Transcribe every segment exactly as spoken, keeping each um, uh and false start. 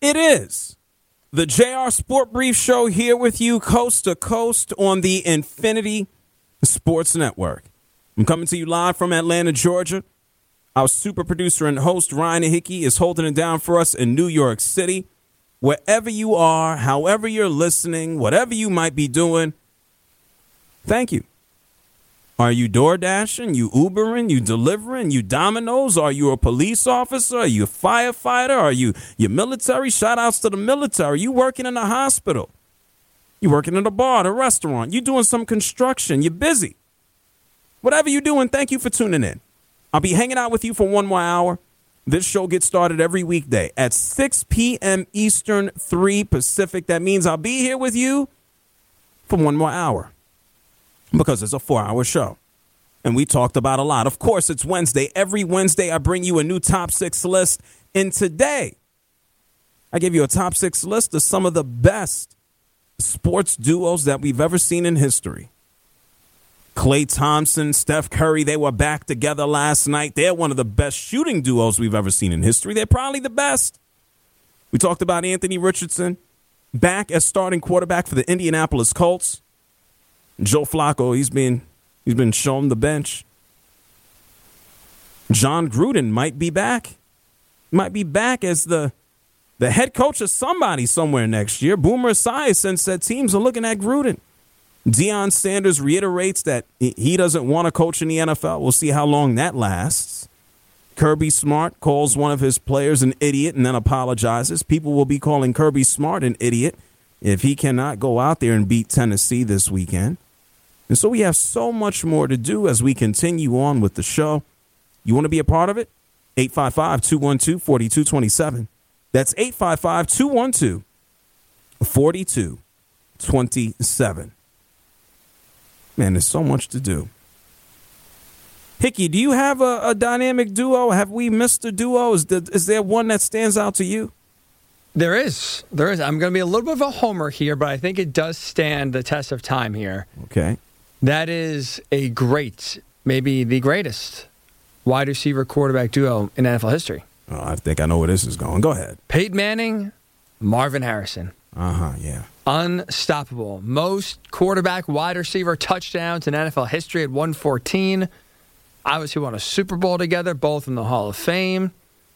It is the J R Sport Brief Show here with you coast to coast on the Infinity Sports Network. I'm coming to you live from Atlanta, Georgia. Our super producer and host, Ryan Hickey, is holding it down for us in New York City. Wherever you are, however you're listening, whatever you might be doing, thank you. Are you door dashing? You Ubering? You delivering? You Domino's? Are you a police officer? Are you a firefighter? Are you your military? Shout outs to the military. You working in a hospital? You working in a bar, a restaurant? You doing some construction? You're busy. Whatever you're doing, thank you for tuning in. I'll be hanging out with you for one more hour. This show gets started every weekday at six p.m. Eastern, three Pacific. That means I'll be here with you for one more hour, because it's a four-hour show. And we talked about a lot. Of course, it's Wednesday. Every Wednesday, I bring you a new top six list. And today, I give you a top six list of some of the best sports duos that we've ever seen in history. Klay Thompson, Steph Curry, they were back together last night. They're one of the best shooting duos we've ever seen in history. They're probably the best. We talked about Anthony Richardson back as starting quarterback for the Indianapolis Colts. Joe Flacco, he's been he's been shown the bench. John Gruden might be back. Might be back as the the head coach of somebody somewhere next year. Boomer Esiason said teams are looking at Gruden. Deion Sanders reiterates that he doesn't want to coach in the N F L. We'll see how long that lasts. Kirby Smart calls one of his players an idiot and then apologizes. People will be calling Kirby Smart an idiot if he cannot go out there and beat Tennessee this weekend. And so we have so much more to do as we continue on with the show. You want to be a part of it? eight five five, two one two, four two two seven. That's eight five five, two one two, four two two seven. Man, there's so much to do. Hickey, do you have a, a dynamic duo? Have we missed a duo? Is, the, is there one that stands out to you? There is. There is. I'm going to be a little bit of a homer here, but I think it does stand the test of time here. Okay. That is a great, maybe the greatest wide receiver quarterback duo in N F L history. Oh, I think I know where this is going. Go ahead. Peyton Manning, Marvin Harrison. Uh-huh, yeah. Unstoppable. Most quarterback wide receiver touchdowns in N F L history at one fourteen. Obviously won a Super Bowl together, both in the Hall of Fame.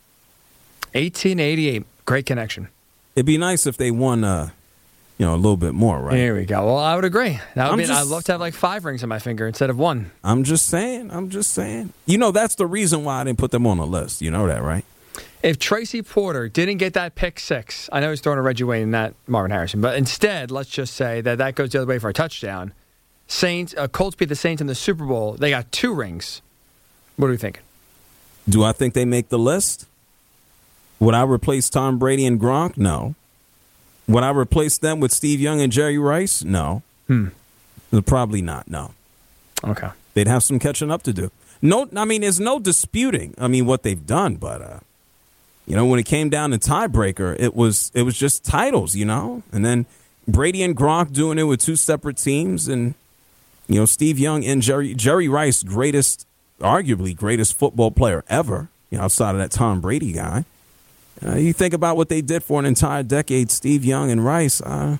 eighteen eighty-eight. Great connection. It'd be nice if they won, uh, you know, a little bit more, right? Here we go. Well, I would agree. That would be, just, I'd love to have like five rings on my finger instead of one. I'm just saying. I'm just saying. You know, that's the reason why I didn't put them on the list. You know that, right? If Tracy Porter didn't get that pick six, I know he's throwing a Reggie Wayne and not Marvin Harrison, but instead, let's just say that that goes the other way for a touchdown. Saints, uh, Colts beat the Saints in the Super Bowl. They got two rings. What are we thinking? Do I think they make the list? Would I replace Tom Brady and Gronk? No. Would I replace them with Steve Young and Jerry Rice? No. Hmm. Probably not, no. Okay. They'd have some catching up to do. No, I mean, there's no disputing, I mean, what they've done, but, uh, you know, when it came down to tiebreaker, it was it was just titles, you know? And then Brady and Gronk doing it with two separate teams, and, you know, Steve Young and Jerry Jerry Rice, greatest, arguably greatest football player ever, you know, outside of that Tom Brady guy. Uh, you think about what they did for an entire decade, Steve Young and Rice. Uh,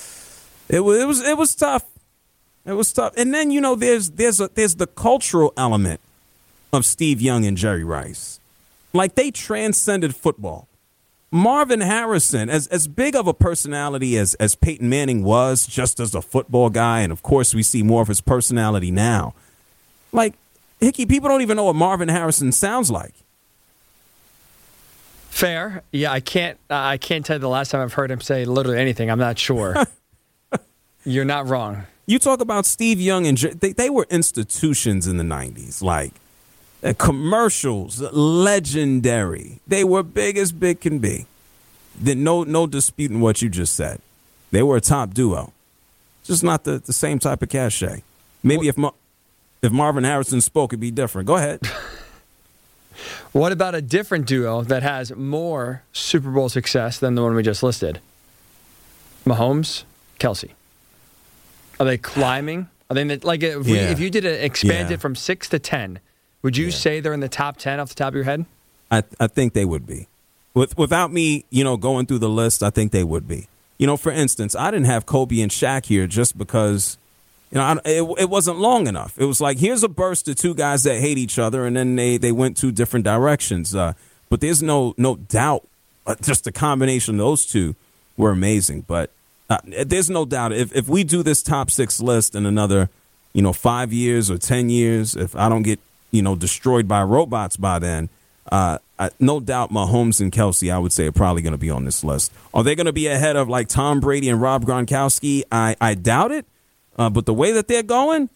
it was it was it was tough. It was tough. And then, you know, there's there's a, there's the cultural element of Steve Young and Jerry Rice. Like, they transcended football. Marvin Harrison, as as big of a personality as, as Peyton Manning was, just as a football guy, and of course we see more of his personality now. Like, Hickey, people don't even know what Marvin Harrison sounds like. Fair. Yeah, I can't uh, I can't tell you the last time I've heard him say literally anything. I'm not sure. You're not wrong. You talk about Steve Young, and they, they were institutions in the nineties, like, Uh, commercials, legendary. They were big as big can be. Then no no disputing what you just said. They were a top duo. Just not the, the same type of cachet. Maybe well, if Ma- if Marvin Harrison spoke, it'd be different. Go ahead. What about a different duo that has more Super Bowl success than the one we just listed? Mahomes, Kelsey. Are they climbing? Are they like if, we, yeah. if you did it expand yeah. it from six to ten? Would you yeah. say they're in the top ten off the top of your head? I I think they would be. With without me, you know, going through the list, I think they would be. You know, for instance, I didn't have Kobe and Shaq here just because, you know, I, it, it wasn't long enough. It was like, here's a burst of two guys that hate each other, and then they, they went two different directions. Uh, but there's no no doubt, uh, just the combination of those two were amazing. But uh, there's no doubt, if, if we do this top six list in another, you know, five years or ten years, if I don't get, you know, destroyed by robots by then, uh, I, no doubt Mahomes and Kelsey, I would say, are probably going to be on this list. Are they going to be ahead of like Tom Brady and Rob Gronkowski? I, I doubt it. Uh, but the way that they're going,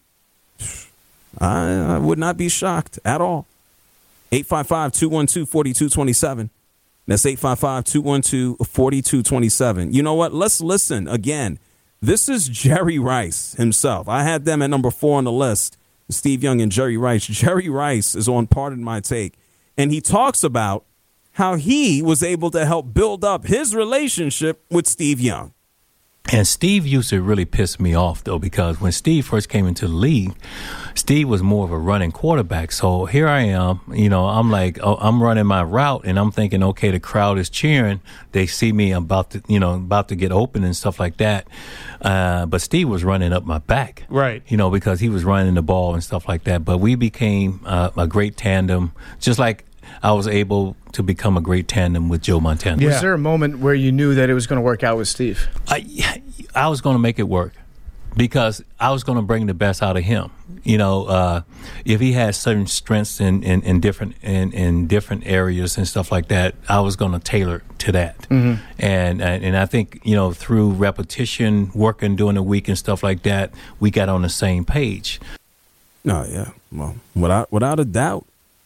I, I would not be shocked at all. eight five five, two one two, four two two seven. That's eight five five, two one two, four two two seven. You know what? Let's listen again. This is Jerry Rice himself. I had them at number four on the list, Steve Young and Jerry Rice. Jerry Rice is on Pardon My Take. And he talks about how he was able to help build up his relationship with Steve Young. And Steve used to really piss me off, though, because when Steve first came into the league, Steve was more of a running quarterback. So here I am, you know, I'm like, oh, I'm running my route, and I'm thinking, okay, the crowd is cheering. They see me about to, you know, about to get open and stuff like that. Uh, but Steve was running up my back, right? You know, because he was running the ball and stuff like that. But we became uh, a great tandem, just like I was able to become a great tandem with Joe Montana. Yeah. Was there a moment where you knew that it was going to work out with Steve? I, I was going to make it work because I was going to bring the best out of him. You know, uh, if he had certain strengths in, in, in different in, in different areas and stuff like that, I was going to tailor to that. Mm-hmm. And and I think, you know, through repetition, working during the week and stuff like that, we got on the same page. No, yeah, well, without without a doubt.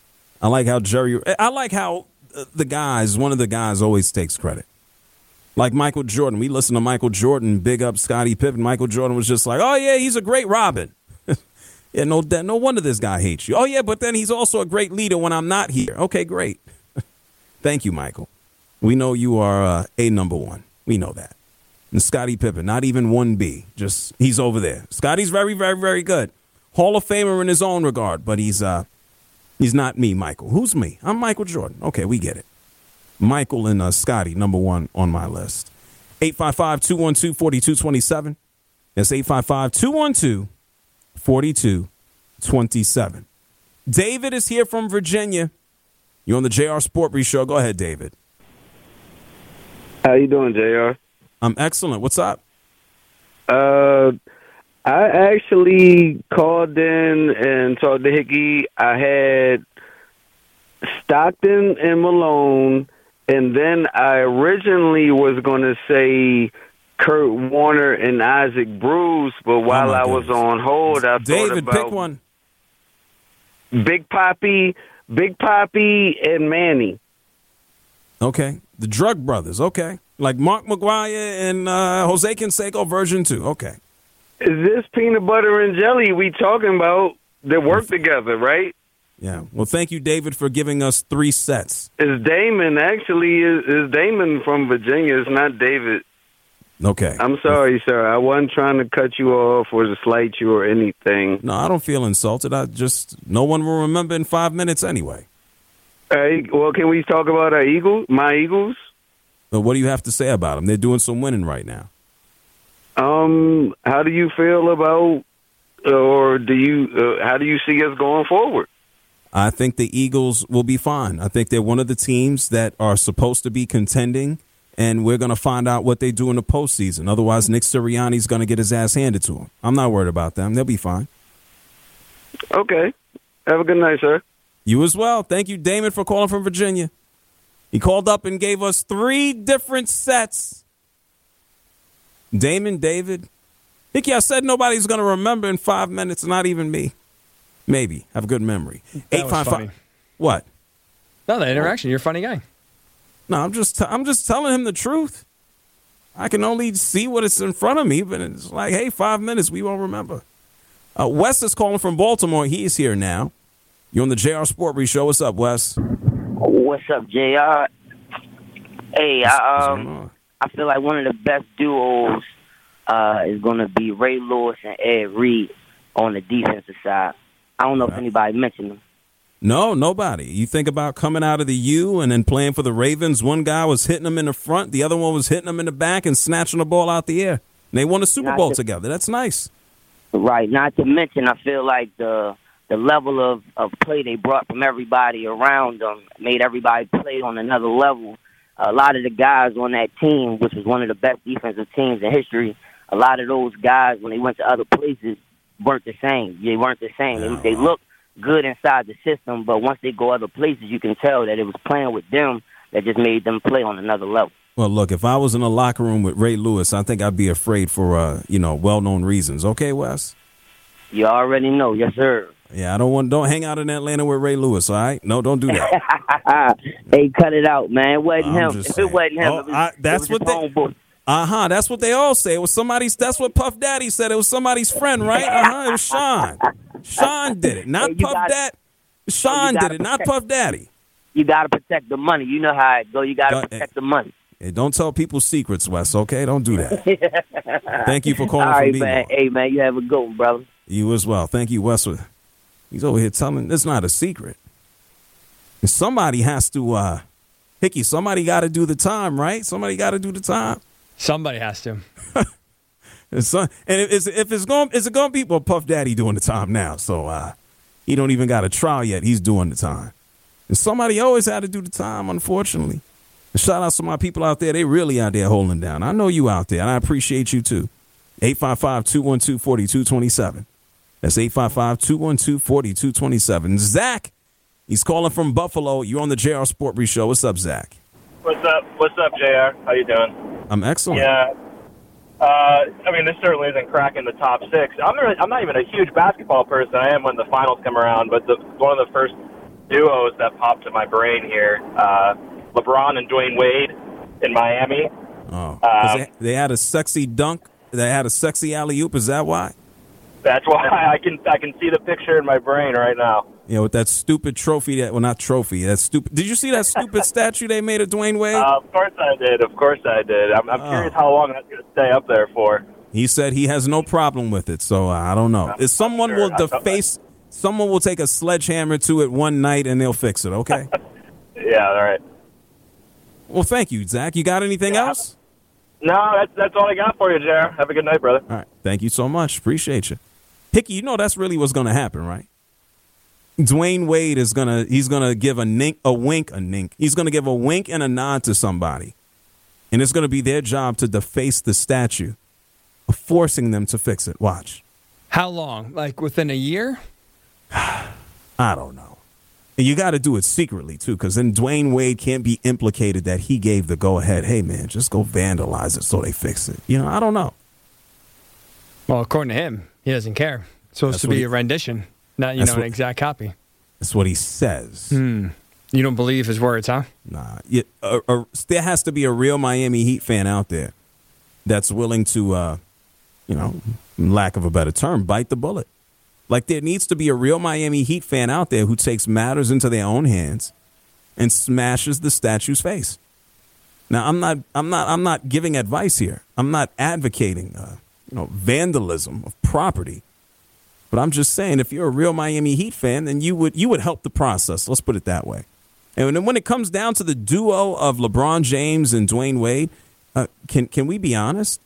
I like how Jerry. I like how the guys. One of the guys always takes credit. Like Michael Jordan. We listen to Michael Jordan, big up Scottie Pippen. Michael Jordan was just like, "Oh yeah, he's a great Robin." yeah, no, no wonder this guy hates you. Oh yeah, but then he's also a great leader when I'm not here. Okay, great. Thank you, Michael. We know you are uh, a number one. We know that. And Scottie Pippen, not even one B. Just he's over there. Scottie's very, very, very good. Hall of Famer in his own regard, but he's uh. He's not me, Michael. Who's me? I'm Michael Jordan. Okay, we get it. Michael and uh, Scotty, number one on my list. eight five five, two one two, four two two seven. That's eight five five, two one two, four two two seven. David is here from Virginia. You're on the J R Sport Brief Show. Go ahead, David. How you doing, J R? I'm excellent. What's up? Uh... I actually called in and talked to Hickey. I had Stockton and Malone, and then I originally was going to say Kurt Warner and Isaac Bruce, but while oh I was on hold, I David, thought about pick one. Big Papi, Big Papi, and Manny. Okay, the Drug Brothers. Okay, like Mark McGuire and uh, Jose Canseco version two. Okay. Is this peanut butter and jelly we talking about that work together, right? Yeah. Well, thank you, David, for giving us three sets. It's Damon. Actually, is is Damon from Virginia. It's not David. Okay. I'm sorry, sir. I wasn't trying to cut you off or to slight you or anything. No, I don't feel insulted. I just, no one will remember in five minutes anyway. Hey, well, can we talk about our Eagles, my Eagles? But what do you have to say about them? They're doing some winning right now. Um, how do you feel about, or do you, uh, how do you see us going forward? I think the Eagles will be fine. I think they're one of the teams that are supposed to be contending, and we're going to find out what they do in the postseason. Otherwise, Nick Sirianni's going to get his ass handed to him. I'm not worried about them. They'll be fine. Okay. Have a good night, sir. You as well. Thank you, Damon, for calling from Virginia. He called up and gave us three different sets. Damon, David. Hickey, I said nobody's going to remember in five minutes, not even me. Maybe. Have a good memory. That was funny. What? No, the interaction. You're a funny guy. No, I'm just, t- I'm just telling him the truth. I can only see what is in front of me, but it's like, hey, five minutes, we won't remember. Uh, Wes is calling from Baltimore. He is here now. You're on the J R Sport Brief Show. What's up, Wes? What's up, J R? Hey, I, um, I feel like one of the best duos uh, is going to be Ray Lewis and Ed Reed on the defensive side. I don't know if anybody mentioned them. No, nobody. You think about coming out of the U and then playing for the Ravens. One guy was hitting them in the front. The other one was hitting them in the back and snatching the ball out the air. And they won a Super Not Bowl to- together. That's nice. Right. Not to mention, I feel like the the level of, of play they brought from everybody around them made everybody play on another level. A lot of the guys on that team, which was one of the best defensive teams in history, a lot of those guys, when they went to other places, weren't the same. They weren't the same. They, they looked good inside the system, but once they go other places, you can tell that it was playing with them that just made them play on another level. Well, look, if I was in a locker room with Ray Lewis, I think I'd be afraid for, uh, you know, well-known reasons. Okay, Wes? You already know. Yes, sir. Yeah, I don't want don't hang out in Atlanta with Ray Lewis, all right? No, don't do that. Hey, cut it out, man. It wasn't I'm him. just It saying. wasn't him. Oh, It was- I- it that's was what his they- homeboy. Uh-huh, that's what they all say. It was somebody's, that's what Puff Daddy said. It was somebody's friend, right? Uh-huh, it was Sean. Sean did it, not Hey, you Puff gotta- Daddy. Sean you did gotta it, not protect- Puff Daddy. You got to protect the money. You know how it go. You got Go- to protect the money. Hey, don't tell people secrets, Wes, okay? Don't do that. Thank you for calling All from right, me. man. Hey, man, you have a good one, brother. You as well. Thank you, Wes. He's over here telling it's not a secret. And somebody has to, uh, Hickey, somebody got to do the time, right? Somebody got to do the time. Somebody has to. And, so, and if it's, if it's going, is it going to be well, Puff Daddy doing the time now? So uh, he don't even got a trial yet. He's doing the time. And somebody always had to do the time, unfortunately. And shout out to my people out there. They really out there holding down. I know you out there, and I appreciate you too. eight five five, two one two, four two two seven. That's eight five five, two one two, four two two seven. Zach, he's calling from Buffalo. You're on the J R Sport Brief Show. What's up, Zach? What's up? What's up, J R? How you doing? I'm excellent. Yeah. Uh, I mean, this certainly isn't cracking the top six. I'm not, I'm not even a huge basketball person. I am when the finals come around, but the, one of the first duos that popped to my brain here, uh, LeBron and Dwayne Wade in Miami. Oh, 'cause Um, they, they had a sexy dunk. They had a sexy alley-oop. Is that why? That's why I can I can see the picture in my brain right now. Yeah, with that stupid trophy. That well, not trophy. That stupid. Did you see that stupid statue they made of Dwayne Wade? Uh, of course I did. Of course I did. I'm, I'm Oh. curious how long that's going to stay up there for. He said he has no problem with it. So uh, I don't know. If someone sure. will I- deface, someone will take a sledgehammer to it one night and they'll fix it. Okay. Yeah, all right. Well, thank you, Zach. You got anything Yeah. else? No, that's that's all I got for you, J R. Have a good night, brother. All right. Thank you so much. Appreciate you. Hickey, you know that's really what's going to happen, right? Dwayne Wade is going to, he's going to give a nink, a wink, a nink. He's going to give a wink and a nod to somebody. And it's going to be their job to deface the statue, forcing them to fix it. Watch. How long? Like within a year? I don't know. And you got to do it secretly, too, because then Dwayne Wade can't be implicated that he gave the go-ahead. Hey, man, just go vandalize it so they fix it. You know, I don't know. Well, according to him, he doesn't care. It's supposed That's to what be he- a rendition, not you That's know an what- exact copy. That's what he says. Hmm. You don't believe his words, huh? Nah, yeah, a, a, there has to be a real Miami Heat fan out there that's willing to, uh, you know, lack of a better term, bite the bullet. Like there needs to be a real Miami Heat fan out there who takes matters into their own hands and smashes the statue's face. Now, I'm not, I'm not, I'm not giving advice here. I'm not advocating, uh, you know, vandalism of property. But I'm just saying, if you're a real Miami Heat fan, then you would, you would help the process. Let's put it that way. And then when it comes down to the duo of LeBron James and Dwayne Wade, uh, can can we be honest?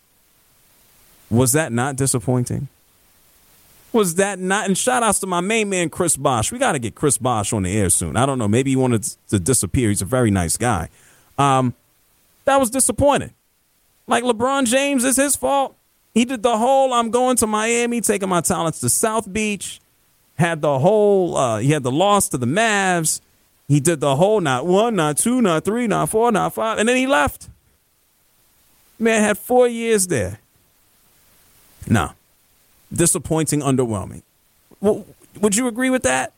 Was that not disappointing? Was that not? And shout outs to my main man, Chris Bosh. We got to get Chris Bosh on the air soon. I don't know. Maybe he wanted to disappear. He's a very nice guy. Um, that was disappointing. Like LeBron James, is his fault. He did the whole I'm going to Miami, taking my talents to South Beach. Had the whole, uh, he had the loss to the Mavs. He did the whole not one, not two, not three, not four, not five. And then he left. Man had four years there. No. Disappointing, underwhelming. Well, would you agree with that?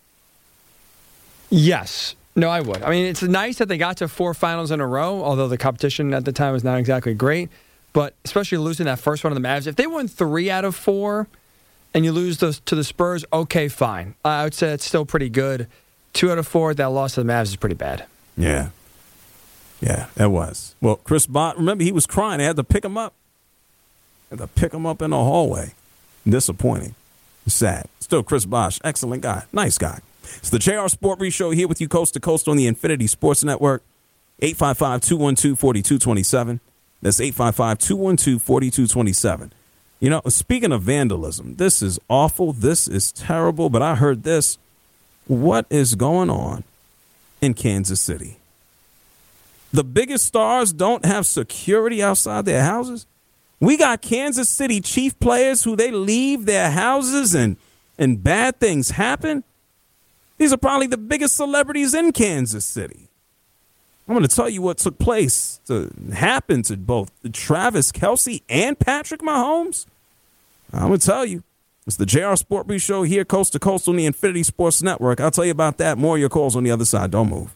Yes. No, I would. I mean, it's nice that they got to four finals in a row, although the competition at the time was not exactly great. But especially losing that first one to the Mavs. If they won three out of four and you lose those to the Spurs, okay, fine. I would say it's still pretty good. Two out of four, that loss to the Mavs is pretty bad. Yeah. Yeah, that was. Well, Chris Bott, remember, he was crying. They had to pick him up. They had to pick him up in the hallway. Disappointing. Sad. Still Chris Bosh, excellent guy. Nice guy. It's the J R Sport Brief Show here with you coast to coast on the Infinity Sports Network. eight five five, two one two, four two two seven. That's eight five five, two one two, four two two seven. You know, speaking of vandalism, this is awful. This is terrible. But I heard this. What is going on in Kansas City? The biggest stars don't have security outside their houses. We got Kansas City Chief players who they leave their houses and, and bad things happen. These are probably the biggest celebrities in Kansas City. I'm going to tell you what took place to happen to both Travis Kelce and Patrick Mahomes. I'm going to tell you. It's the J R Sport Brief Show here, coast to coast on the Infinity Sports Network. I'll tell you about that. More of your calls on the other side. Don't move.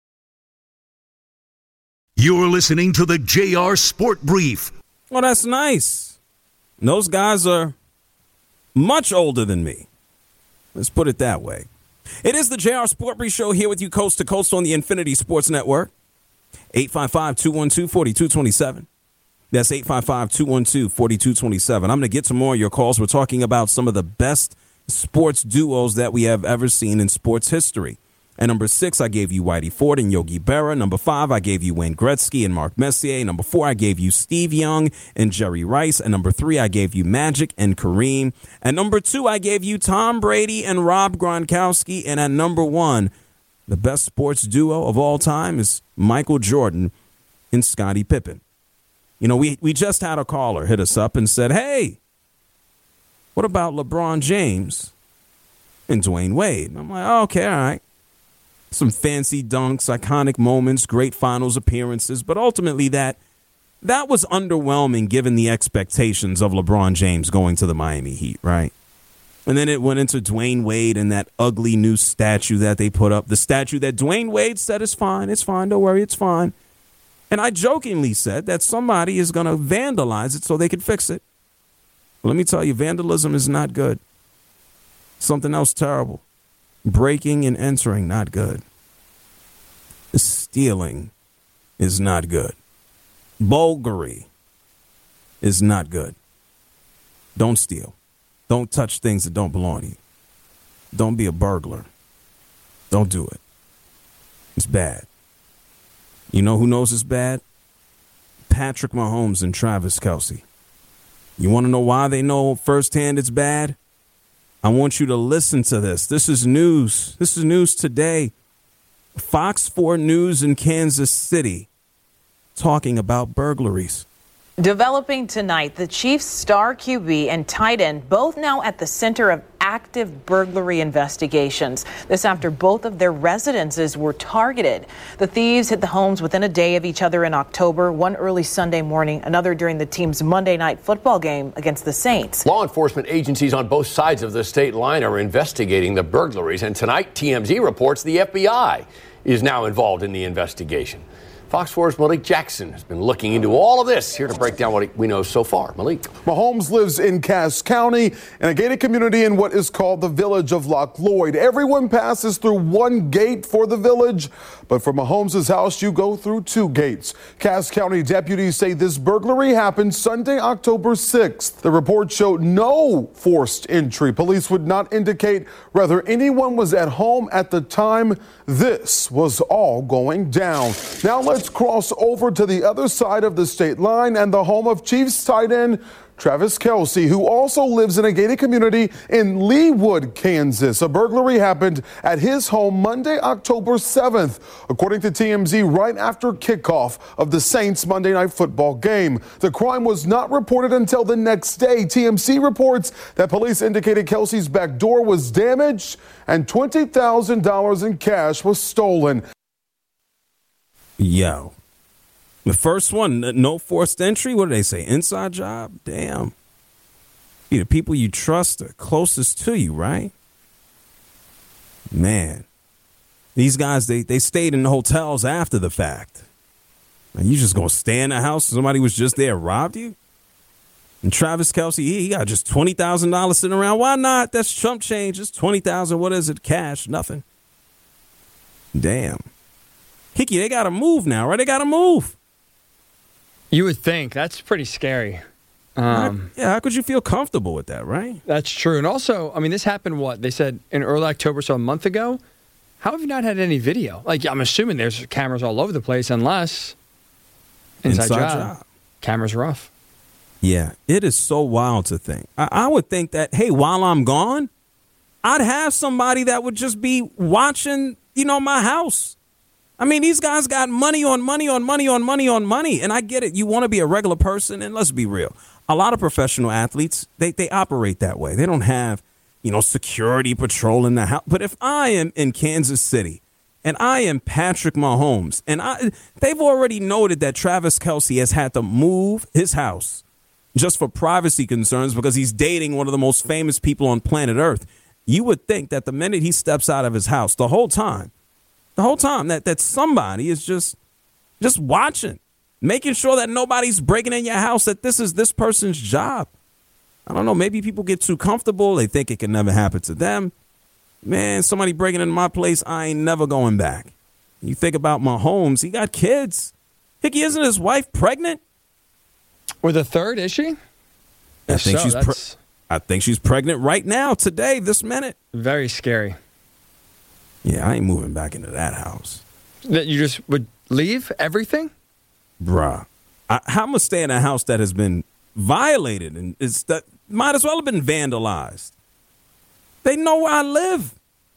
You're listening to the J R Sport Brief. Well, that's nice. Those guys are much older than me. Let's put it that way. It is the J R Sport Brief Show here with you coast to coast on the Infinity Sports Network. eight five five, two one two, four two two seven. That's eight five five, two one two, four two two seven. I'm going to get to more of your calls. We're talking about some of the best sports duos that we have ever seen in sports history. At number six, I gave you Whitey Ford and Yogi Berra. Number five, I gave you Wayne Gretzky and Mark Messier. Number four, I gave you Steve Young and Jerry Rice. And number three, I gave you Magic and Kareem. At number two, I gave you Tom Brady and Rob Gronkowski. And at number one, the best sports duo of all time is Michael Jordan and Scottie Pippen. You know, we, we just had a caller hit us up and said, hey, what about LeBron James and Dwayne Wade? And I'm like, oh, okay, all right. Some fancy dunks, iconic moments, great finals appearances, but ultimately that that was underwhelming given the expectations of LeBron James going to the Miami Heat, right? And then it went into Dwayne Wade and that ugly new statue that they put up, the statue that Dwayne Wade said is fine, it's fine, don't worry, it's fine. And I jokingly said that somebody is going to vandalize it so they can fix it. Well, let me tell you, vandalism is not good. Something else terrible. Breaking and entering, not good. Stealing is not good. Bulgari is not good. Don't steal. Don't touch things that don't belong to you. Don't be a burglar. Don't do it. It's bad. You know who knows it's bad? Patrick Mahomes and Travis Kelce. You want to know why they know firsthand it's bad? I want you to listen to this. This is news. This is news today. Fox four News in Kansas City talking about burglaries. Developing tonight, the Chiefs' star Q B and tight end both now at the center of active burglary investigations. This after both of their residences were targeted. The thieves hit the homes within a day of each other in October, one early Sunday morning, another during the team's Monday night football game against the Saints. Law enforcement agencies on both sides of the state line are investigating the burglaries, and tonight T M Z reports the F B I is now involved in the investigation. Fox four's Malik Jackson has been looking into all of this. Here to break down what we know so far. Malik. Mahomes lives in Cass County in a gated community in what is called the village of Loch Lloyd. Everyone passes through one gate for the village, but for Mahomes' house, you go through two gates. Cass County deputies say this burglary happened Sunday, October sixth. The report showed no forced entry. Police would not indicate whether anyone was at home at the time this was all going down. Now let's Let's cross over to the other side of the state line and the home of Chiefs tight end Travis Kelce, who also lives in a gated community in Leawood, Kansas. A burglary happened at his home Monday, October seventh, according to T M Z, right after kickoff of the Saints Monday Night Football game. The crime was not reported until the next day. T M Z reports that police indicated Kelce's back door was damaged and twenty thousand dollars in cash was stolen. Yo, the first one, no forced entry. What do they say? Inside job? Damn. Be the people you trust are closest to you, right? Man, these guys, they, they stayed in the hotels after the fact. And you just going to stay in the house? Somebody was just there, robbed you? And Travis Kelce, he, he got just twenty thousand dollars sitting around. Why not? That's chump change. It's twenty thousand dollars. What is it? Cash? Nothing. Damn. Hickey, they got to move now, right? They got to move. You would think. That's pretty scary. Um, yeah, how could you feel comfortable with that, right? That's true. And also, I mean, this happened, what, they said in early October, so a month ago. How have you not had any video? Like, I'm assuming there's cameras all over the place, unless inside, Inside job, job. cameras are off. Yeah, it is so wild to think. I, I would think that, hey, while I'm gone, I'd have somebody that would just be watching, you know, my house. I mean, these guys got money on money on money on money on money. And I get it. You want to be a regular person. And let's be real. A lot of professional athletes, they, they operate that way. They don't have, you know, security patrolling the house. But if I am in Kansas City and I am Patrick Mahomes, and I, they've already noted that Travis Kelce has had to move his house just for privacy concerns because he's dating one of the most famous people on planet Earth. You would think that the minute he steps out of his house, the whole time, the whole time that, that somebody is just just watching, making sure that nobody's breaking in your house, that this is this person's job. I don't know. Maybe people get too comfortable. They think it can never happen to them. Man, somebody breaking into my place, I ain't never going back. You think about Mahomes, he got kids. Hickey, isn't his wife pregnant? With a third, is she? I If think so, she's. Pre- that's I think she's pregnant right now, today, this minute. very scary. Yeah, I ain't moving back into that house, That you just would leave everything? bruh. I, how am I stay in a house that has been violated and is that might as well have been vandalized? They know where I live.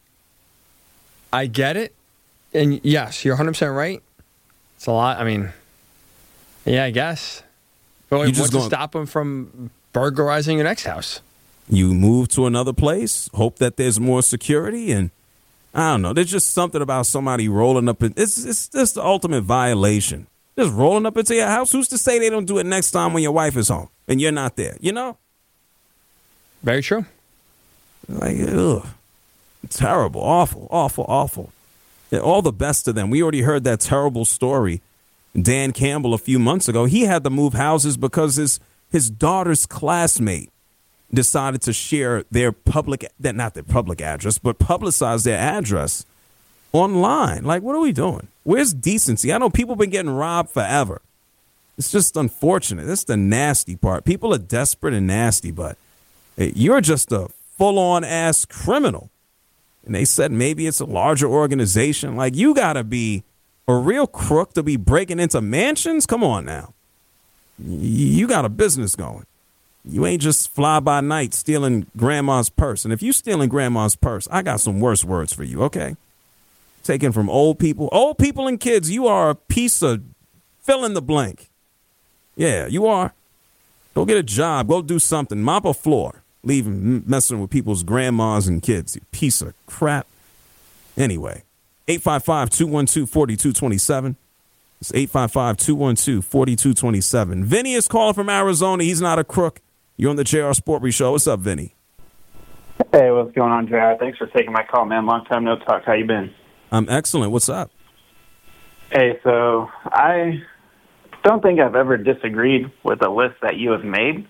I get it. And yes, you're one hundred percent right. It's a lot. I mean, yeah, I guess. But You what's just to gonna- stop them from burglarizing your next house? You move to another place, hope that there's more security, and I don't know. There's just something about somebody rolling up. In, it's it's just the ultimate violation. Just rolling up into your house. Who's to say they don't do it next time when your wife is home and you're not there? You know, Very true. like ugh, terrible, awful, awful, awful. Yeah, all the best to them. We already heard that terrible story. Dan Campbell a few months ago. He had to move houses because his his daughter's classmate decided to share their public, that not their public address, but publicize their address online. Like, what are we doing? Where's decency? I know people been getting robbed forever. It's just unfortunate. That's the nasty part. People are desperate and nasty, but hey, you're just a full-on ass criminal. And they said maybe it's a larger organization. Like, you got to be a real crook to be breaking into mansions? Come on now. You got a business going. You ain't just fly by night stealing grandma's purse. And if you stealing grandma's purse, I got some worse words for you, okay? Taken from old people. Old people and kids, you are a piece of fill in the blank. Yeah, you are. Go get a job. Go do something. Mop a floor. Leave m- messing with people's grandmas and kids. You piece of crap. Anyway, eight five five, two one two, four two two seven. It's eight five five, two one two, four two two seven. Vinny is calling from Arizona. He's not a crook. You're on the J R Sport Brief Show. What's up, Vinny? Hey, what's going on, J R? Thanks for taking my call, man. Long time no talk. How you been? I'm excellent. What's up? Hey, so I don't think I've ever disagreed with a list that you have made,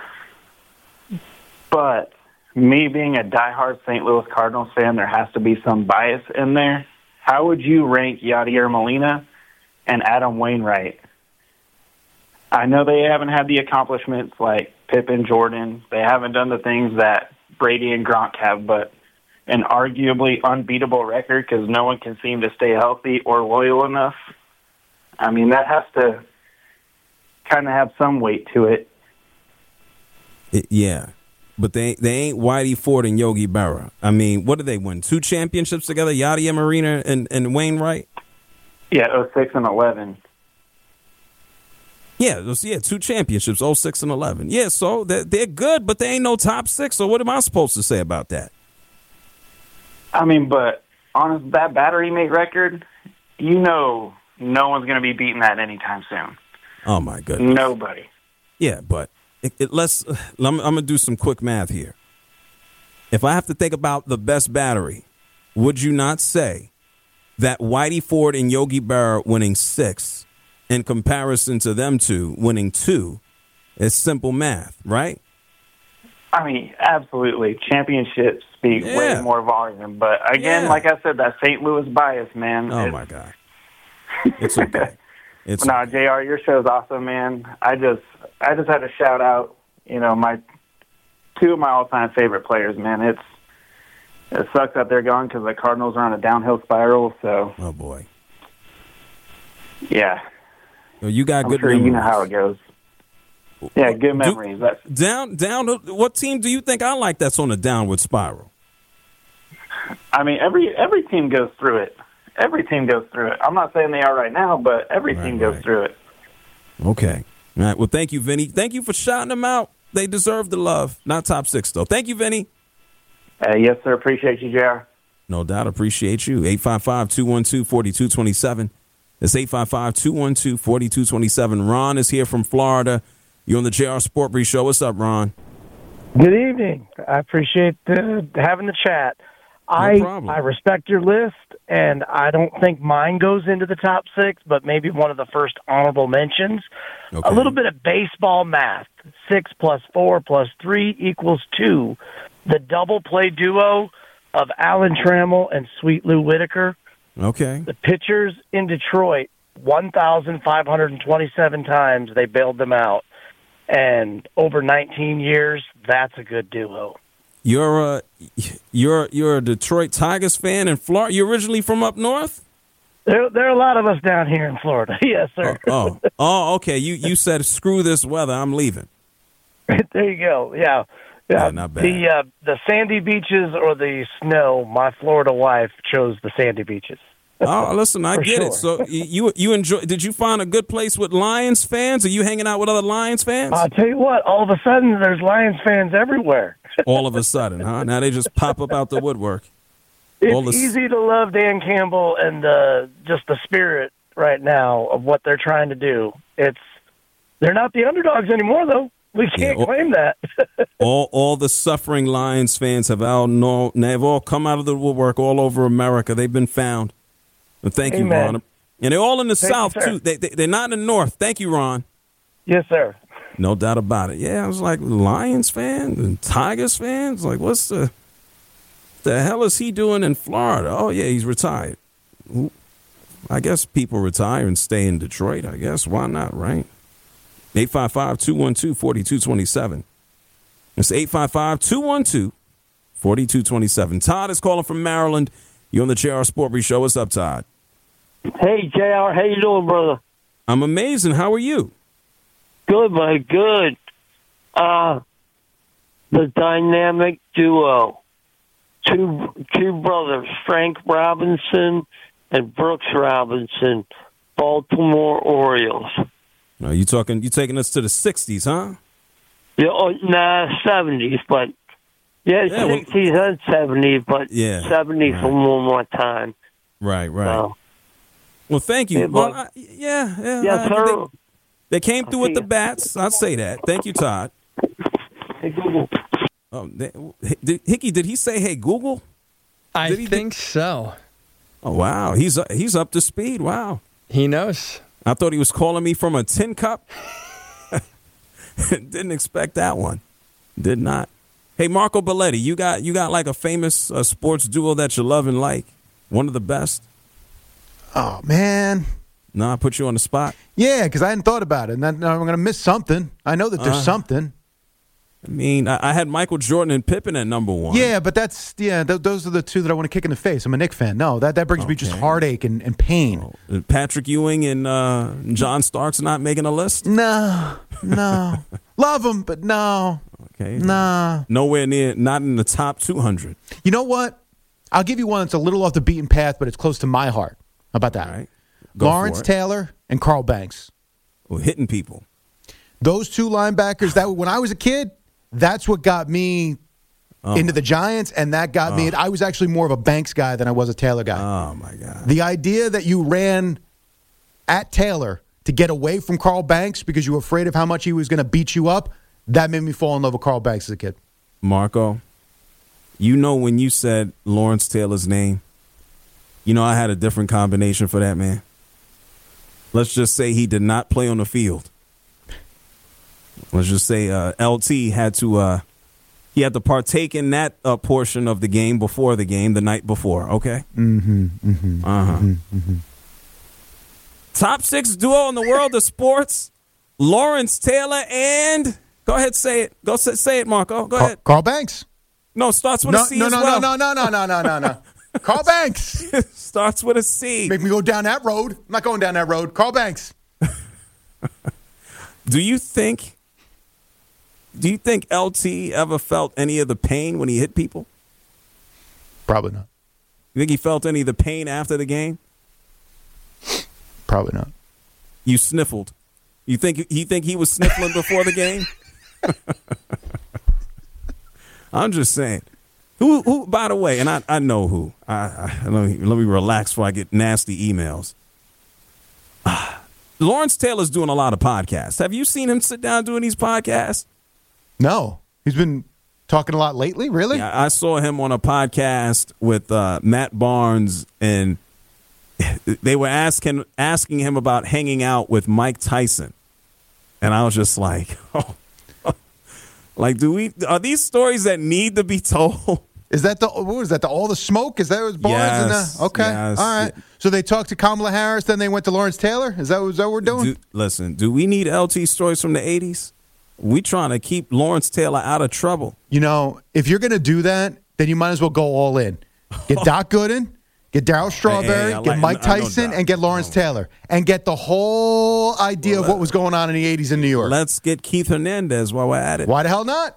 but me being a diehard Saint Louis Cardinals fan, there has to be some bias in there. How would you rank Yadier Molina and Adam Wainwright? I know they haven't had the accomplishments like Pippen, Jordan. They haven't done the things that Brady and Gronk have, but an arguably unbeatable record because no one can seem to stay healthy or loyal enough. I mean, that has to kind of have some weight to it. It, yeah, but they they ain't Whitey Ford and Yogi Berra. I mean, what did they win? Two championships together, Yadier Molina and, and Wainwright? Yeah, oh six and eleven. Yeah, those, yeah, two championships, oh six and eleven. Yeah, so they're, they're good, but they ain't no top six. So what am I supposed to say about that? I mean, but on that battery mate record, you know no one's going to be beating that anytime soon. Oh, my goodness. Nobody. Yeah, but it, it, let's, I'm, I'm going to do some quick math here. If I have to think about the best battery, would you not say that Whitey Ford and Yogi Berra winning six in comparison to them two winning two is simple math, right? I mean, absolutely. Championships speak Yeah. way more volume. But again, Yeah. like I said, that Saint Louis bias, man. Oh, it- my God. It's okay. It's no, J R, your show's awesome, man. I just I just had to shout out, you know, my two of my all-time favorite players, man. It's it sucks that they're gone because the Cardinals are on a downhill spiral. So, oh boy, yeah. Well, you got I'm good sure memories. You know how it goes. Yeah, good memories. Do, down, down. What team do you think I like that's on a downward spiral? I mean, every every team goes through it. Every team goes through it. I'm not saying they are right now, but every Right, team goes right. through it. Okay. All right. Well, thank you, Vinny. Thank you for shouting them out. They deserve the love. Not top six, though. Thank you, Vinny. Uh, yes, sir. Appreciate you, J R. No doubt. Appreciate you. eight five five, two one two, four two two seven. That's eight five five, two one two, four two two seven. Ron is here from Florida. You're on the J R Sport Brief Show. What's up, Ron? Good evening. I appreciate uh, having the chat. No I problem. I respect your list, and I don't think mine goes into the top six, but maybe one of the first honorable mentions. Okay. A little bit of baseball math. Six plus four plus three equals two. The double play duo of Alan Trammell and Sweet Lou Whitaker. Okay. The pitchers in Detroit, one thousand five hundred twenty-seven times they bailed them out. And over nineteen years, that's a good duo. You're a you're you're a Detroit Tigers fan in Florida. You're originally from up north? There, there are a lot of us down here in Florida. Yes, sir. Oh, oh, oh, okay. You you said screw this weather. I'm leaving. There you go. Yeah, yeah. Yeah, not bad. The uh, the sandy beaches or the snow. My Florida wife chose the sandy beaches. Oh, listen, I For get sure. it. So you you enjoy? Did you find a good place with Lions fans? Are you hanging out with other Lions fans? I'll tell you what. All of a sudden, there's Lions fans everywhere. All of a sudden, huh? Now they just pop up out the woodwork. It's All the- easy to love Dan Campbell and uh, just the spirit right now of what they're trying to do. It's they're not the underdogs anymore, though. We can't Yeah, oh- claim that. all all the suffering Lions fans have all know, they've all come out of the woodwork all over America. They've been found. And thank you, Amen. Ron. And they're all in the Thank you, South sir. too. They, they they're not in the North. Thank you, Ron. Yes, sir. No doubt about it. Yeah, I was like Lions fans and Tigers fans. Like, what's the the hell is he doing in Florida? Oh yeah, he's retired. Ooh, I guess people retire and stay in Detroit. I guess why not, right? eight five five, two one two, four two two seven. It's eight five five, two one two, four two two seven. Todd is calling from Maryland. You're on the J R Sport Brief Show. What's up, Todd? Hey, J R, how you doing, brother? I'm amazing. How are you? Good, man, good. Uh, the dynamic duo. Two two brothers, Frank Robinson and Brooks Robinson, Baltimore Orioles. No, you talking? You taking us to the sixties, huh? Yeah, oh, nah, seventies, but yeah, Yeah, well- sixties and seventies, but Yeah, seventies right. for one more time. Right, right. So, Well, thank you. Yeah, well, but- I, yeah, yeah. Yes, I- sir. They, they came through with see the ya. bats. I'd say that. Thank you, Todd. hey, Google. Oh, they, did, Hickey, did he say, "Hey, Google"? I Did he- think so. Oh, wow. He's he's up to speed. Wow. He knows. I thought he was calling me from a tin cup. Didn't expect that one. Did not. Hey, Marco Belletti, you got you got like a famous uh, sports duo that you love and like. One of the best. Oh, man. No, I put you on the spot. Yeah, because I hadn't thought about it. And then I'm going to miss something. I know that there's Uh, something. I mean, I, I had Michael Jordan and Pippen at number one. Yeah, but that's, yeah, th- those are the two that I want to kick in the face. I'm a Knicks fan. No, that, that brings me just Okay. heartache and, and pain. Uh, Patrick Ewing and uh, John Starks not making a list? No, no. Love them, but no. Okay. Nah. Nowhere near, not in the top two hundred. You know what? I'll give you one that's a little off the beaten path, but it's close to my heart. How about that? All right. Go Lawrence for it. Taylor and Carl Banks. Well, hitting people. Those two linebackers, that when I was a kid, that's what got me Oh, into the Giants, and that got me. I was actually more of a Banks guy than I was a Taylor guy. Oh, my God. The idea that you ran at Taylor to get away from Carl Banks because you were afraid of how much he was going to beat you up, that made me fall in love with Carl Banks as a kid. Marco, you know when you said Lawrence Taylor's name, you know I had a different combination for that man. Let's just say he did not play on the field. Let's just say uh, L T had to uh, he had to partake in that uh, portion of the game before the game, the night before. Okay. Mm-hmm. Mm-hmm. Uh huh. Mm-hmm. Top six duo in the world of sports. Lawrence Taylor and go ahead, say it. Go say, say it, Marco. Go Carl, ahead. Carl Banks. No, starts with no, a C no, as no, well. no, no, no, no, no, no, no. Carl Banks. Starts with a C. Make me go down that road. I'm not going down that road. Carl Banks. Do you think do you think L T ever felt any of the pain when he hit people? Probably not. You think he felt any of the pain after the game? Probably not. You sniffled. You think you think he was sniffling before the game? I'm just saying. Who, who? By the way, and I, I know who. I, I let me let me relax before I get nasty emails. Ah, Lawrence Taylor's doing a lot of podcasts. Have you seen him sit down doing these podcasts? No, he's been talking a lot lately. Really? Yeah, I saw him on a podcast with uh, Matt Barnes, and they were asking asking him about hanging out with Mike Tyson, and I was just like, oh. Like, do we? Are these stories that need to be told? Is that the what was that? The all the smoke? Is that what Barnes? Yes, And the, okay, yes. all right. So they talked to Kamala Harris, then they went to Lawrence Taylor. Is that, is that what we're doing? Do, listen, do we need L T stories from the eighties? We trying to keep Lawrence Taylor out of trouble. You know, if you're going to do that, then you might as well go all in. Get Doc Gooden, get Darryl Strawberry, Hey, hey, I get like- Mike I know Tyson, Doc. and get Lawrence Taylor, and get the whole idea Well, of what was going on in the eighties in New York. Let's get Keith Hernandez while we're at it. Why the hell not?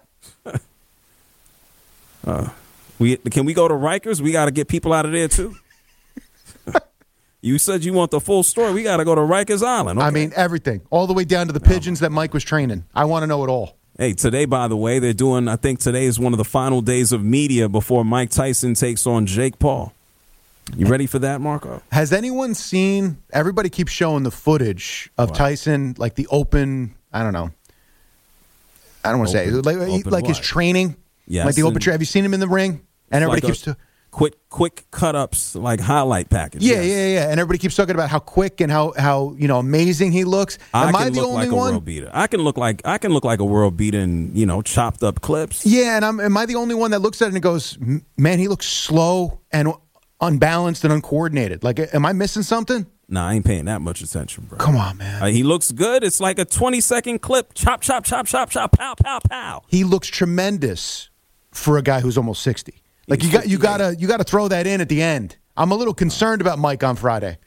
Uh, we can we go to Rikers? We got to get people out of there too. You said you want the full story. We got to go to Rikers Island. I Okay. mean, everything, all the way down to the pigeons that Mike was training. I want to know it all. Hey, today, by the way, they're doing. I think today is one of the final days of media before Mike Tyson takes on Jake Paul. You ready for that, Marco? Has anyone seen? Everybody keeps showing the footage of What? Tyson, like the open. I don't know. I don't want to say Open- like, open like his what? training. Yes, like the open. and- Tra- have you seen him in the ring? And everybody Like keeps. a To, quick, quick cut ups, like highlight package. yeah, yes. yeah, yeah. And everybody keeps talking about how quick and how how you know amazing he looks. I Am can I the look only like a one? world beater. I can look like I can look like a world beater in you know chopped up clips. Yeah, and I'm. Am I the only one that looks at it and goes, "M- "Man, he looks slow and unbalanced and uncoordinated"? Like, am I missing something? Nah, I ain't paying that much attention, bro. Come on, man. Uh, he looks good. It's like a twenty second clip. Chop, chop, chop, chop, chop. Pow, pow, pow. He looks tremendous for a guy who's almost sixty. Like you got you gotta you gotta throw that in at the end. I'm a little concerned about Mike on Friday.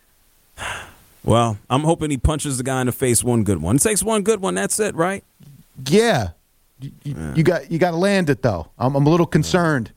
Well, I'm hoping he punches the guy in the face one good one. It takes one good one. That's it, right? Yeah, you, you, you got you got to land it though. I'm, I'm a little concerned.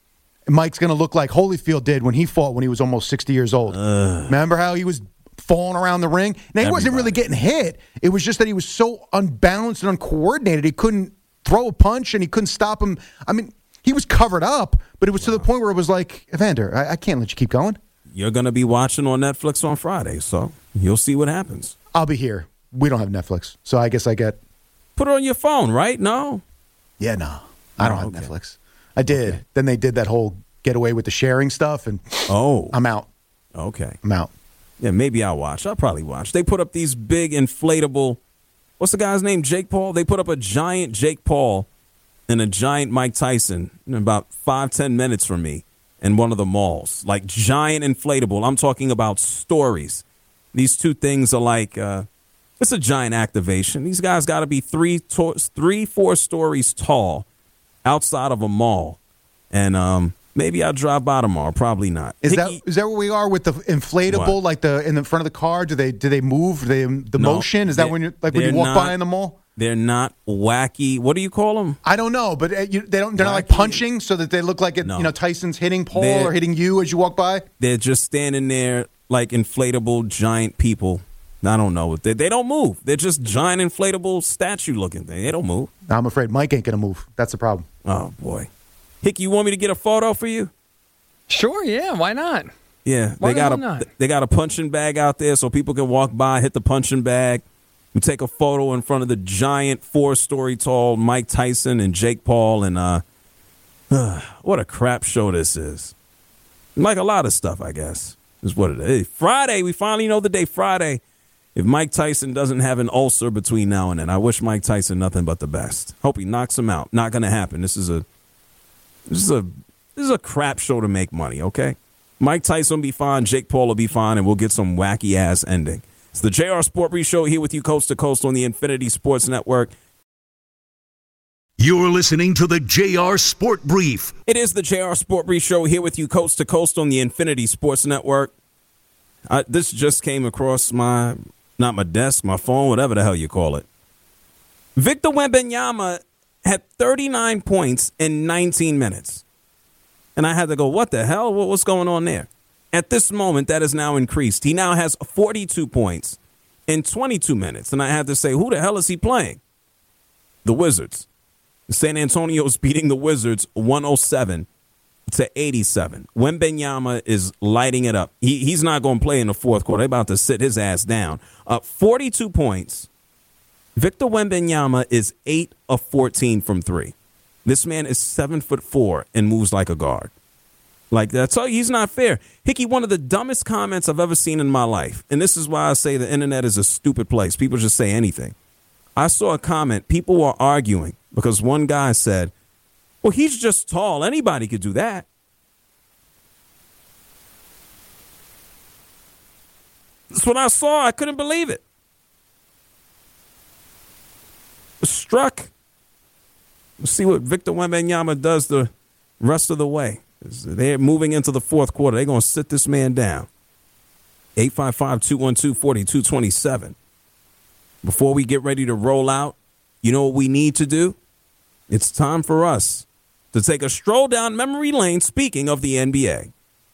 Mike's going to look like Holyfield did when he fought when he was almost sixty years old. Remember how he was falling around the ring? Now he wasn't really getting hit. It was just that he was so unbalanced and uncoordinated. He couldn't throw a punch and he couldn't stop him. I mean, he was covered up, but it was to the point where it was like, Evander, I, I can't let you keep going. You're going to be watching on Netflix on Friday, so you'll see what happens. I'll be here. We don't have Netflix, so I guess I get. Put it on your phone, right? No. Yeah, no. I don't Oh, have okay. Netflix. I did. Okay. Then they did that whole get away with the sharing stuff, and oh, I'm out. Okay. I'm out. Yeah, maybe I'll watch. I'll probably watch. They put up these big inflatable, what's the guy's name? Jake Paul? They put up a giant Jake Paul and a giant Mike Tyson in about five, ten minutes from me in one of the malls. Like giant inflatable. I'm talking about stories. These two things are like, uh, it's a giant activation. These guys got to be three, to- three, four stories tall outside of a mall. And um, maybe I'll drive by tomorrow. Probably not. Is Hickey, that is that where we are with the inflatable, What? like the in the front of the car? Do they do they move? Do they the No, motion? Is that they're- when you like when you they're walk not- by in the mall? They're not wacky. What do you call them? I don't know, but uh, you, they don't. They're not like Wacky. punching, so that they look like it. No. You know, Tyson's hitting Paul They're- or hitting you as you walk by. They're just standing there like inflatable giant people. I don't know. They, they don't move. They're just giant inflatable statue looking thing. They don't move. I'm afraid Mike ain't gonna move. That's the problem. Oh, boy. Hick, you want me to get a photo for you? Sure, yeah, why not? Yeah, Why they got the a hell not? they got a punching bag out there so people can walk by, hit the punching bag, and take a photo in front of the giant four-story tall Mike Tyson and Jake Paul. And uh, what a crap show this is. Like a lot of stuff, I guess, is what it is. Friday, we finally know the day Friday. If Mike Tyson doesn't have an ulcer between now and then, I wish Mike Tyson nothing but the best. Hope he knocks him out. Not going to happen. This is a this is a this is a crap show to make money. Okay, Mike Tyson will be fine. Jake Paul will be fine, and we'll get some wacky-ass ending. It's the J R Sport Brief Show here with you coast to coast on the Infinity Sports Network. You're listening to the J R Sport Brief. It is the J R Sport Brief Show here with you coast to coast on the Infinity Sports Network. Uh, this just came across my, not my desk, my phone, whatever the hell you call it. Victor Wembanyama had thirty-nine points in nineteen minutes. And I had to go, what the hell? What's going on there? At this moment, that has now increased. He now has forty-two points in twenty-two minutes. And I had to say, who the hell is he playing? The Wizards. San Antonio's beating the Wizards one oh seven to eighty-seven. Wembanyama is lighting it up. He, he's not going to play in the fourth quarter. They're about to sit his ass down. Uh, forty-two points. Victor Wembanyama is eight of fourteen from three. This man is seven foot four and moves like a guard. Like that. So he's not fair. Hickey, one of the dumbest comments I've ever seen in my life, and this is why I say the internet is a stupid place. People just say anything. I saw a comment. People were arguing because one guy said, well, he's just tall. Anybody could do that. That's what I saw. I couldn't believe it. Struck. Let's see what Victor Wembanyama does the rest of the way. They're moving into the fourth quarter. They're going to sit this man down. eight five five, two one two, four two two seven. Before we get ready to roll out, you know what we need to do? It's time for us to take a stroll down memory lane, speaking of the N B A.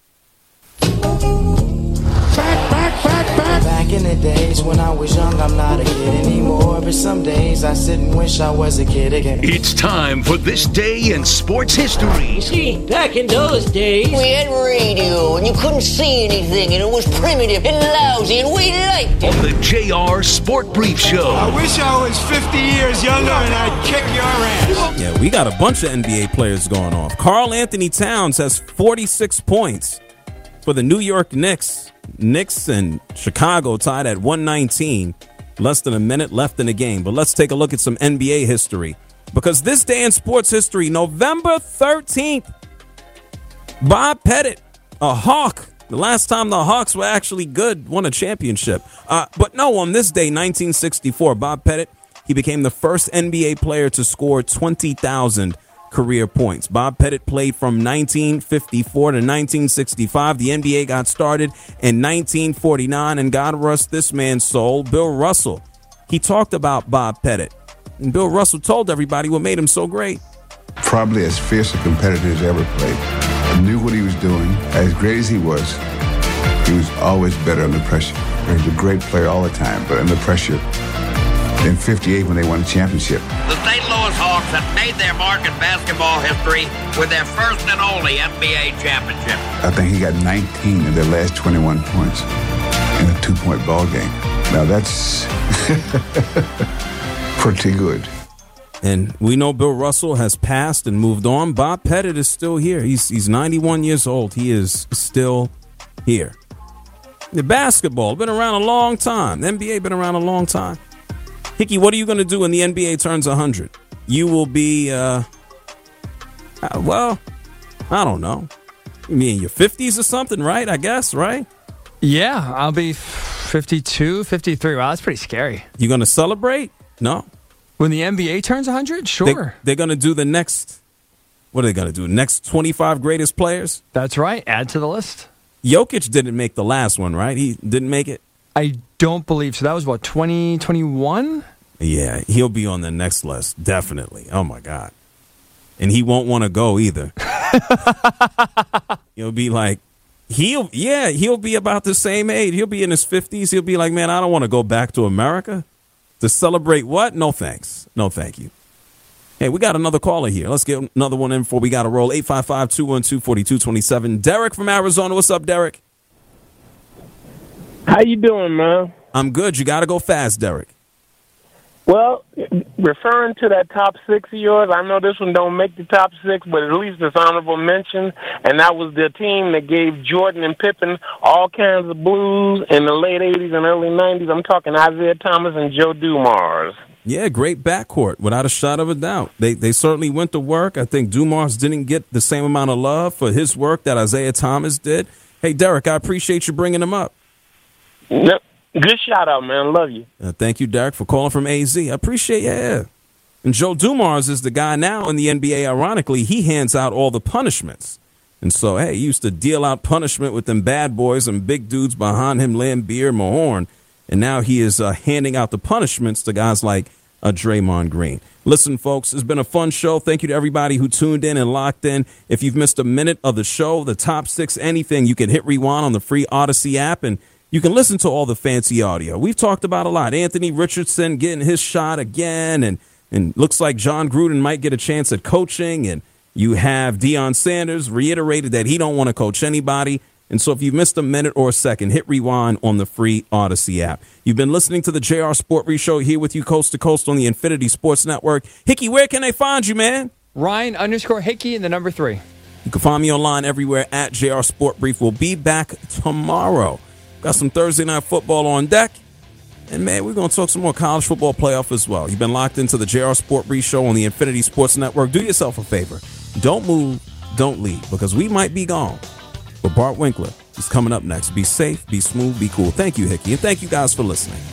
Back, back, back, back. Back in the days when I was young, I'm not a kid anymore. But some days I sit and wish I was a kid again. It's time for This Day in Sports History. You see, back in those days, we had radio and you couldn't see anything and it was primitive and lousy and we liked it. On the J R Sport Brief Show. I wish I was fifty years younger and I'd kick your ass. Yeah, we got a bunch of N B A players going off. Karl Anthony Towns has forty-six points for the New York Knicks. Knicks and Chicago tied at one nineteen. Less than a minute left in the game. But let's take a look at some N B A history. Because this day in sports history, November thirteenth, Bob Pettit, a Hawk. The last time the Hawks were actually good, won a championship. Uh, but no, on this day, nineteen sixty-four, Bob Pettit, he became the first N B A player to score twenty thousand career points. Bob Pettit played from nineteen fifty-four to nineteen sixty-five. The N B A got started in nineteen forty-nine, and God rest this man's soul, Bill Russell. He talked about Bob Pettit, and Bill Russell told everybody what made him so great. Probably as fierce a competitor as ever played. He knew what he was doing. As great as he was, he was always better under pressure. He was a great player all the time, but under pressure. In fifty-eight, when they won the championship. The Saint Louis Hawks have made their mark in basketball history with their first and only N B A championship. I think he got nineteen of their last twenty-one points in a two-point ball game. Now that's pretty good. And we know Bill Russell has passed and moved on. Bob Pettit is still here. He's he's ninety-one years old. He is still here. The basketball been around a long time. The N B A been around a long time. Hickey, what are you going to do when the N B A turns one hundred? You will be, uh, uh, well, I don't know. You mean in your fifties or something, right? I guess, right? Yeah, I'll be fifty-two, fifty-three. Wow, that's pretty scary. You going to celebrate? No. When the N B A turns one hundred? Sure. They, they're going to do the next, what are they going to do? Next twenty-five greatest players? That's right. Add to the list. Jokic didn't make the last one, right? He didn't make it? I don't believe so. That was, what, twenty twenty-one? Yeah, he'll be on the next list, definitely. Oh, my God. And he won't want to go either. He'll be like, he'll, yeah, he'll be about the same age. He'll be in his fifties. He'll be like, man, I don't want to go back to America. To celebrate what? No, thanks. No, thank you. Hey, we got another caller here. Let's get another one in before we got to roll. eight five five, two one two, four two two seven. Derek from Arizona. What's up, Derek? How you doing, man? I'm good. You got to go fast, Derek. Well, referring to that top six of yours, I know this one don't make the top six, but at least it's honorable mention, and that was the team that gave Jordan and Pippen all kinds of blues in the late eighties and early nineties. I'm talking Isaiah Thomas and Joe Dumars. Yeah, great backcourt, without a shot of a doubt. They they certainly went to work. I think Dumars didn't get the same amount of love for his work that Isaiah Thomas did. Hey, Derek, I appreciate you bringing him up. Yep. Good shout out, man. Love you. Uh, thank you, Derek, for calling from A Z. I appreciate you. Yeah. And Joe Dumars is the guy now in the N B A. Ironically, he hands out all the punishments. And so, hey, he used to deal out punishment with them bad boys and big dudes behind him, Lambeer, Mahorn. And now he is uh, handing out the punishments to guys like uh, Draymond Green. Listen, folks, it's been a fun show. Thank you to everybody who tuned in and locked in. If you've missed a minute of the show, the top six, anything, you can hit rewind on the free Odyssey app, and you can listen to all the fancy audio. We've talked about a lot. Anthony Richardson getting his shot again, and, and looks like John Gruden might get a chance at coaching, and you have Deion Sanders reiterated that he don't want to coach anybody. And so if you've missed a minute or a second, hit rewind on the free Odyssey app. You've been listening to the J R Sport Brief Show here with you coast to coast on the Infinity Sports Network. Hickey, where can they find you, man? Ryan underscore Hickey and the number three. You can find me online everywhere at J R Sport Brief. We'll be back tomorrow. Got some Thursday night football on deck. And, man, we're going to talk some more college football playoff as well. You've been locked into the J R Sport Brief Show on the Infinity Sports Network. Do yourself a favor. Don't move. Don't leave, because we might be gone. But Bart Winkler is coming up next. Be safe, be smooth, be cool. Thank you, Hickey, and thank you guys for listening.